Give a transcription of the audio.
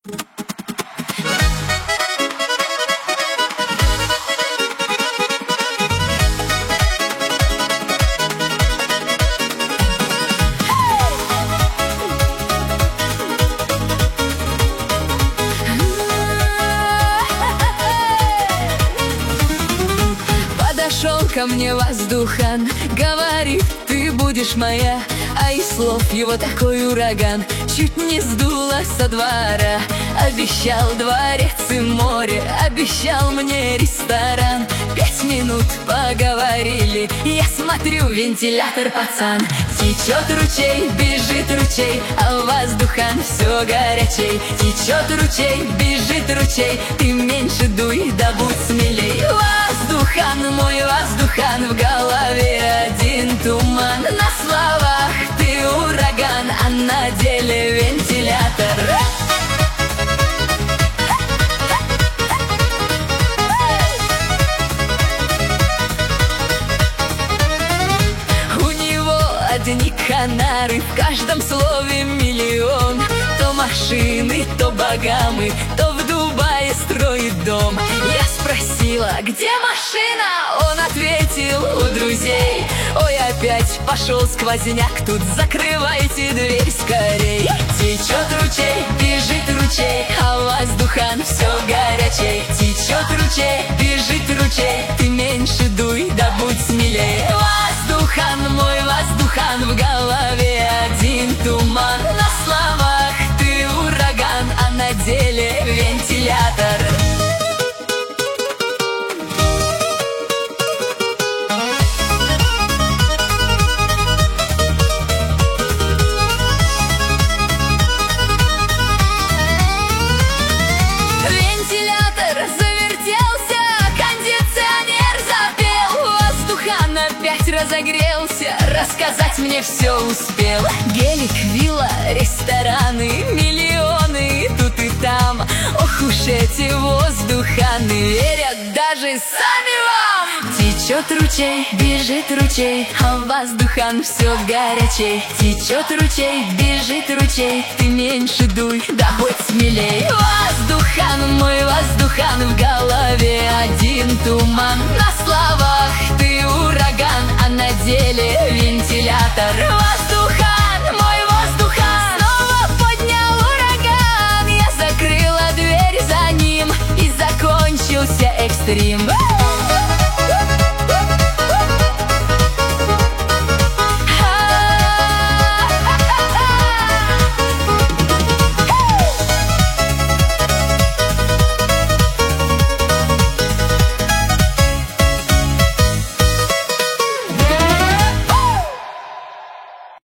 Подошел ко мне воздухан, говорит: ты будешь моя. А из слов его такой ураган, чуть не сдуло со двора. Обещал дворец и море, обещал мне ресторан. 5 минут поговорили, я смотрю, вентилятор, пацан. Течет ручей, бежит ручей, а воздухан все горячей. Течет ручей, бежит ручей, ты меньше дуй, да будь смелей. Воздухан, мой воздухан, в голове один туман. На словах ты ураган, а на деле вентилятор. У него одни канары, в каждом слове миллион. То машины, то богамы, то в Дубае строит дом. Я спросила: где машина? Он ответил: у друзей. Ой, опять пошел сквозняк, тут закрывайте дверь скорей. Течет ручей, бежит ручей, а воздухан все горячей. Течет ручей, бежит ручей, ты меньше дуй, да будь смелей. Воздухан, мой воздухан, в голове один туман. На словах ты ураган, а на деле вентилятор. Разогрелся, рассказать мне все успел. Гелик, вилла, рестораны, миллионы тут и там. Ох уж эти воздуханы, верят даже сами вам. Течет ручей, бежит ручей, а воздухан все горячей. Течет ручей, бежит ручей, ты меньше дуй, да будь смелей. Воздухан, мой воздухан, в голове один туман. На словах ты ураган, а на деле вентилятор. Воздухан, мой воздухан, снова поднял ураган. Я закрыла дверь за ним, и закончился экстрим.